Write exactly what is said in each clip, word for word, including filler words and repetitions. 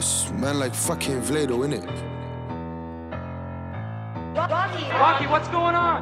It's man like fucking Vlado, innit? Rocky! Rocky, what's going on?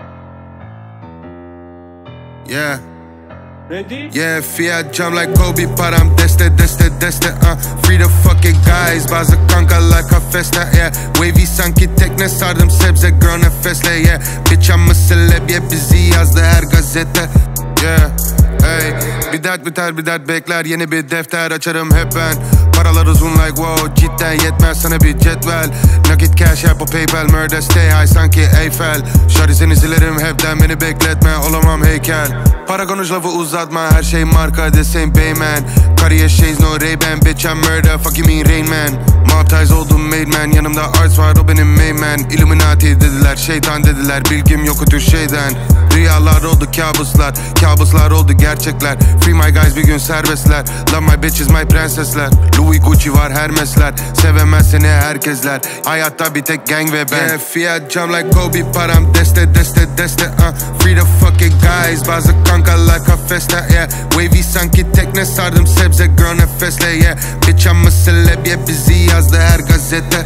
Yeah. Ready? Yeah, Fiat jump like Kobe, param deste deste deste uh. Free the fucking guys, bazı kankalar kafeste yeah. Wavy sanki tekne sardım sebze girl nefesle yeah. Bitch I'm a celeb yeah, bizi yazdı her gazete yeah. Hey, bir dert biter bir dert bekler, yeni bir defter açarım hep ben. Paralar uzun like wow, cidden yetmez sana bir cetvel. Nakit cash yap o PayPal, murder stay high sanki Eiffel. Şarj seni silerim hepten, beni bekletme olamam heykel. Para konuş lafı uzatma, her şey marka the same payman. Kariyer shades no Ray-Ban, bitch I'm murder, fuck you mean Rain Man. Mob ties oldum made man, yanımda arts var o benim main man. Illuminati dediler, şeytan dediler, bilgim yok o tür şeyden. Rüyalar oldu kabuslar, kabuslar oldu gerçekler. Free my guys bir gün serbestler, love my bitches my princessler. Louis Gucci var Hermesler, sevemez seni herkesler. Hayatta bir tek gang ve ben yeah, Fiat jump like Kobe, param deste deste deste uh. Free the fucking guys, bazı kankalar kafeste yeah. Wavy sanki tekne sardım sebze girl nefesle yeah. Bitch I'm a celeb yeah, bizi yazdı her gazete.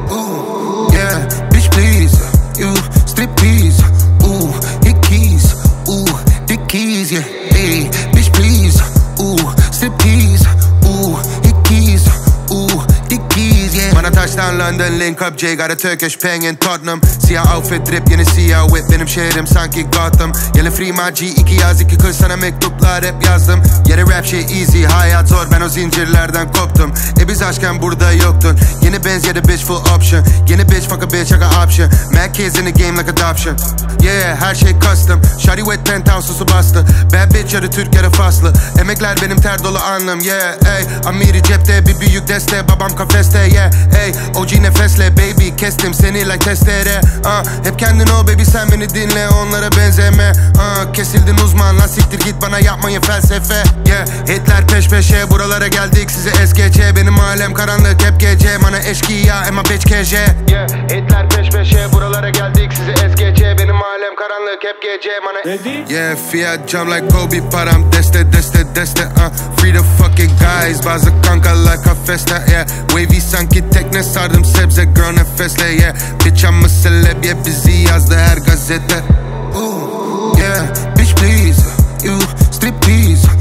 Ooh, yeah, bitch please, you striptease. Ooh, hit keys, ooh, dick keys yeah. Hey, bitch please, ooh, striptease. Ooh, hit keys, ooh, dick keys yeah. Bana taştan London link up J, got a Turkish peng in Tottenham. Siyah outfit drip, yeni siyah whip, benim şehrim sanki Gotham. Yellow free my G, iki yaz iki kız sana mektuplar hep yazdım. Yeri rap şey easy, hayat zor, ben o zincirlerden koptum. E biz aşken burada yoktun. Yeni Benz ya da bitch full option. Yeni bitch fuck a bitch I got option. Mad kids in the game like adoption. Yeah, her şey custom. Shawty with penthouse susu bastı. Bad bitch ya da Türk ya da Faslı. Emekler benim ter dolu anlam yeah. Ey, Amiri cepte bir büyük deste, babam kafeste yeah. Ey, O G nefesle baby, kestim seni like testere uh. Hep kendin ol baby, sen beni dinle, onlara benzeme uh. Kesildin uzman lan siktir git, bana yapmayın felsefe yeah. Hitler peş peşe buralara geldik, size es geçe. Benim alem karanlık hep gece, bana eşkıya ema bitch keje yeah. Hitler peş peşe buralara geldik, size es geçe. Benim alem karanlık hep gece, bana Ready? Yeah, Fiat jump like Kobe, param deste deste deste uh. Free the fucking guys, bazı kankalar kafeste yeah. Wavy sanki tekne sardım sebze girl nefesle yeah. Bitch I'm a celeb yeah, bizi yazdı her gazete. Ooh, yeah, bitch please, you striptease.